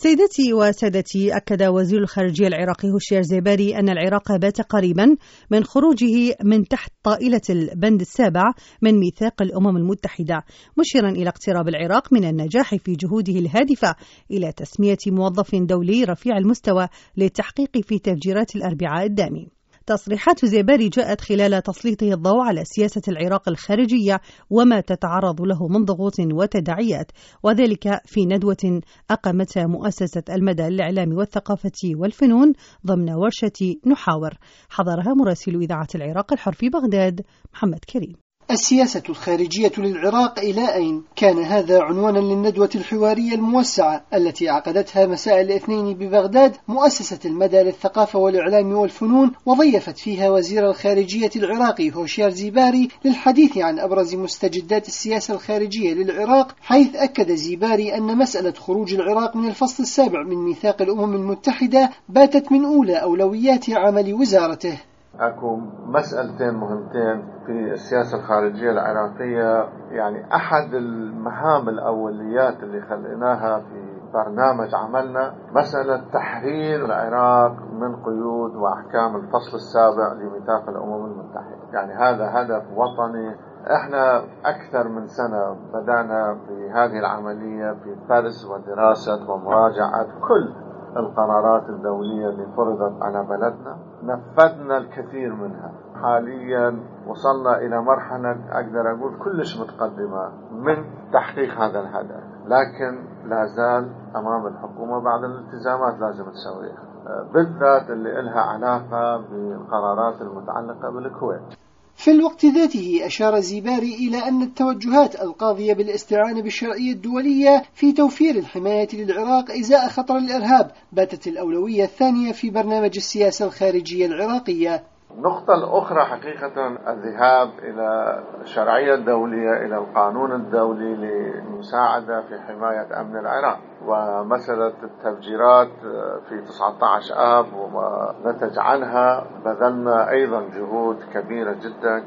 سيدتي وسادتي، أكد وزير الخارجية العراقي هوشيار زيباري أن العراق بات قريبا من خروجه من تحت طائلة البند السابع من ميثاق الأمم المتحدة، مشيرا إلى اقتراب العراق من النجاح في جهوده الهادفة إلى تسمية موظف دولي رفيع المستوى للتحقيق في تفجيرات الأربعاء الدامي. تصريحات زيباري جاءت خلال تسليطه الضوء على سياسة العراق الخارجية وما تتعرض له من ضغوط وتداعيات، وذلك في ندوة أقامتها مؤسسة المدى للإعلام والثقافة والفنون ضمن ورشة نحاور، حضرها مراسل إذاعة العراق الحر في بغداد محمد كريم. السياسة الخارجية للعراق إلى أين؟ كان هذا عنوانا للندوة الحوارية الموسعة التي عقدتها مساء الاثنين ببغداد مؤسسة المدى للثقافة والإعلام والفنون، وضيفت فيها وزير الخارجية العراقي هوشيار زيباري للحديث عن أبرز مستجدات السياسة الخارجية للعراق، حيث أكد زيباري أن مسألة خروج العراق من الفصل السابع من ميثاق الأمم المتحدة باتت من أولى أولويات عمل وزارته. أكو مسألتين مهمتين في السياسة الخارجية العراقية، يعني أحد المهام الأوليات اللي خليناها في برنامج عملنا مسألة تحرير العراق من قيود وأحكام الفصل السابع لميثاق الأمم المتحدة. يعني هذا هدف وطني. احنا أكثر من سنة بدأنا بهذه العملية في درس ودراسة ومراجعة كل القرارات الدولية اللي فرضت على بلدنا، نفذنا الكثير منها. حاليا وصلنا إلى مرحلة أقدر أقول كلش متقدمة من تحقيق هذا الهدف، لكن لا زال أمام الحكومة بعض الالتزامات لازم تسويها، بالذات اللي إلها علاقة بالقرارات المتعلقة بالكويت. في الوقت ذاته أشار زيباري إلى أن التوجهات القاضية بالاستعانة بالشرعية الدولية في توفير الحماية للعراق إزاء خطر الإرهاب باتت الأولوية الثانية في برنامج السياسة الخارجية العراقية. النقطة الأخرى حقيقة الذهاب إلى الشرعية الدولية، إلى القانون الدولي للمساعدة في حماية أمن العراق، ومسألة التفجيرات في 19 آب وما نتج عنها. بذلنا أيضا جهود كبيرة جدا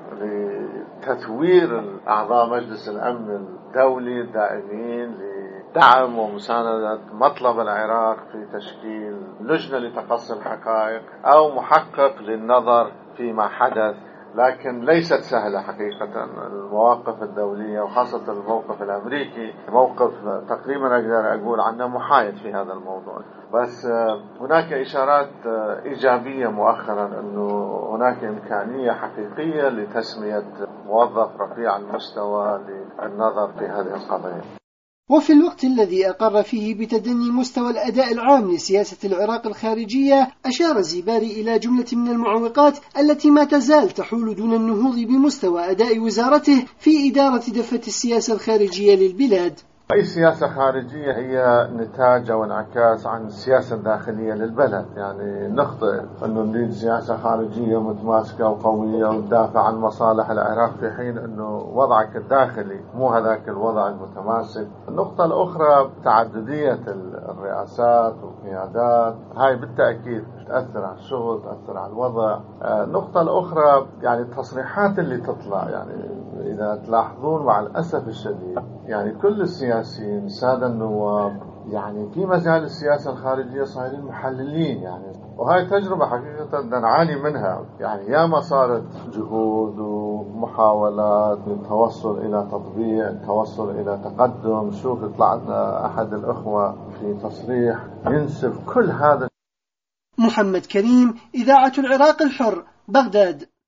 لتثوير أعضاء مجلس الأمن الدولي الدائمين دعم ومساندة مطلب العراق في تشكيل لجنة لتقصي الحقائق أو محقق للنظر فيما حدث، لكن ليست سهلة حقيقة. المواقف الدولية وخاصة الموقف الأمريكي موقف تقريبا أقدر أقول عنه محايد في هذا الموضوع، بس هناك إشارات إيجابية مؤخرا أنه هناك إمكانية حقيقية لتسمية موظف رفيع المستوى للنظر في هذه القضايا. وفي الوقت الذي أقر فيه بتدني مستوى الأداء العام لسياسة العراق الخارجية، أشار زيباري إلى جملة من المعوقات التي ما تزال تحول دون النهوض بمستوى أداء وزارته في إدارة دفة السياسة الخارجية للبلاد. أي سياسة خارجية هي نتاج أو انعكاس عن السياسة الداخلية للبلد. يعني نخطئ أنه نريد سياسة خارجية متماسكة وقوية وندافع عن مصالح العراق في حين أنه وضعك الداخلي مو هذاك الوضع المتماسك. النقطة الأخرى تعددية الرئاسات والقيادات، هاي بالتأكيد تأثر على الشغل، تأثر على الوضع. النقطة الأخرى يعني التصريحات اللي تطلع، يعني إذا تلاحظون مع الأسف الشديد يعني كل السياسيين السادة النواب يعني في مجال السياسة الخارجية صايرين محللين يعني، وهاي تجربة حقيقة نعاني منها. يعني ياما صارت جهود ومحاولات للتوصل إلى تطبيع، التوصل إلى تقدم. شوف يطلع لنا أحد الأخوة في تصريح ينسف كل هذا. محمد كريم، إذاعة العراق الحر، بغداد.